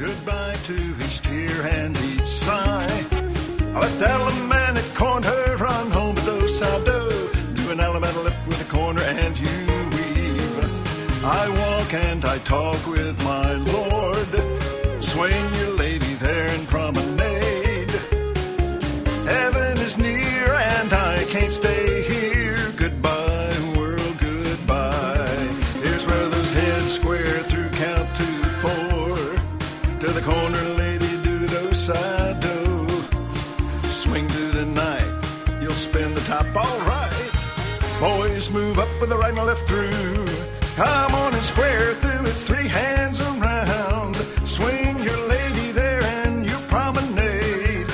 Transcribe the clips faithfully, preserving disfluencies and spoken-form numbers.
goodbye to each tear and each sigh. I left Alabama at corner, run home to Dos Saldo, do an Alabama left with a corner and you weave. I walk and I talk with my Lord, swing your lady there in promenade. Heaven is near and I can't stay here. Goodbye world, goodbye. Here's where those heads square through, count to four, to the corner lady, do the Dos Saldo. Swing through the night, you'll spin the top, all right. Boys move up with the right and the left through. Come on and square through, it's three hands around. Swing your lady there and you promenade.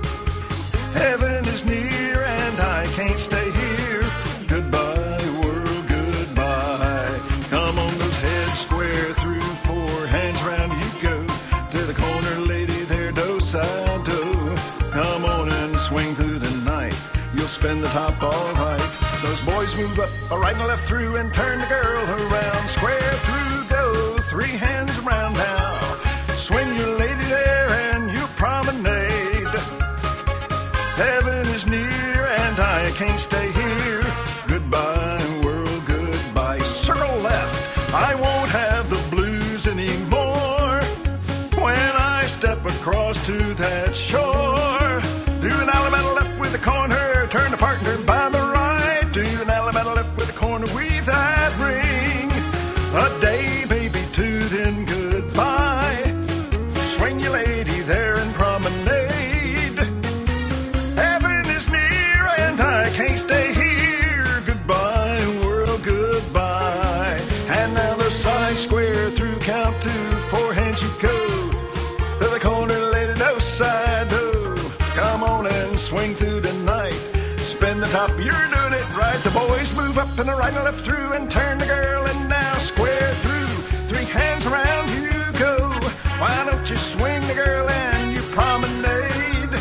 Heaven is near and I can't stay here. Goodbye world, goodbye. Come on, those heads square through, four hands around you go. To the corner lady there, Dos Saldo. Come on and swing through the night, you'll spin the top all right. Those boys move up, a right and a left through, and turn the girl around. Square through, go, three hands around now. Swing your lady there and you promenade. Heaven is near and I can't stay here. Goodbye world, goodbye. Circle left, I won't have the blues anymore. When I step across to that shore, do an Alabama left with a corner, turn the partner by the right. Do an Alabama left with a corner, weave that ring. A day, baby, two, then goodbye. Swing your lady there and promenade. Heaven is near and I can't stay here. Goodbye world, goodbye. And now the side square through, count to four hands you go. To the corner lady, Dos Saldo. Come on and swing through the night, spin the top, you're doing it right. The boys move up and the right and left through, and turn the girl and now square through. Three hands around you go. Why don't you swing the girl and you promenade?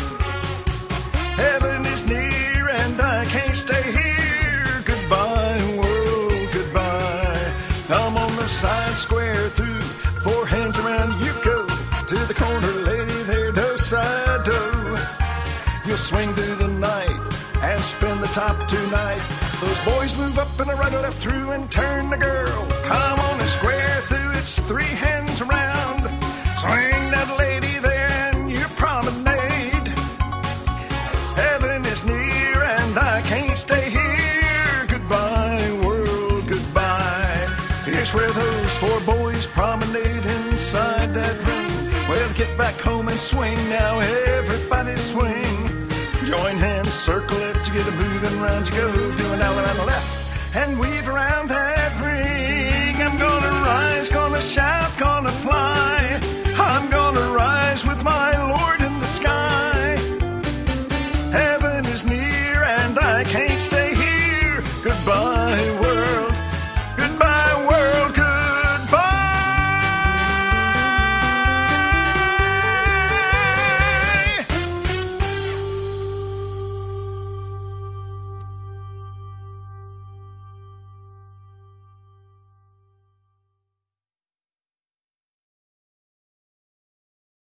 Heaven is near and I can't stay here. Goodbye world, goodbye. Come on the side square through, four hands around you go. To the corner lady there, Dos Saldo. You'll swing through the night and spin the top tonight. Those boys move up and a right and left through, and turn the girl. Come on and square through, it's three hands around. Swing that lady there and you promenade. Heaven is near and I can't stay here. Goodbye world, goodbye. Here's where those four boys promenade inside that ring. Well, get back home and swing now, everybody swing. Join hands, circle it, you get a moving round you go. Do an Alabama left and weave around that ring. I'm gonna rise, gonna shout, gonna fly. I'm gonna rise with my Lord in the sky. Heaven is near and I can't stay here. Goodbye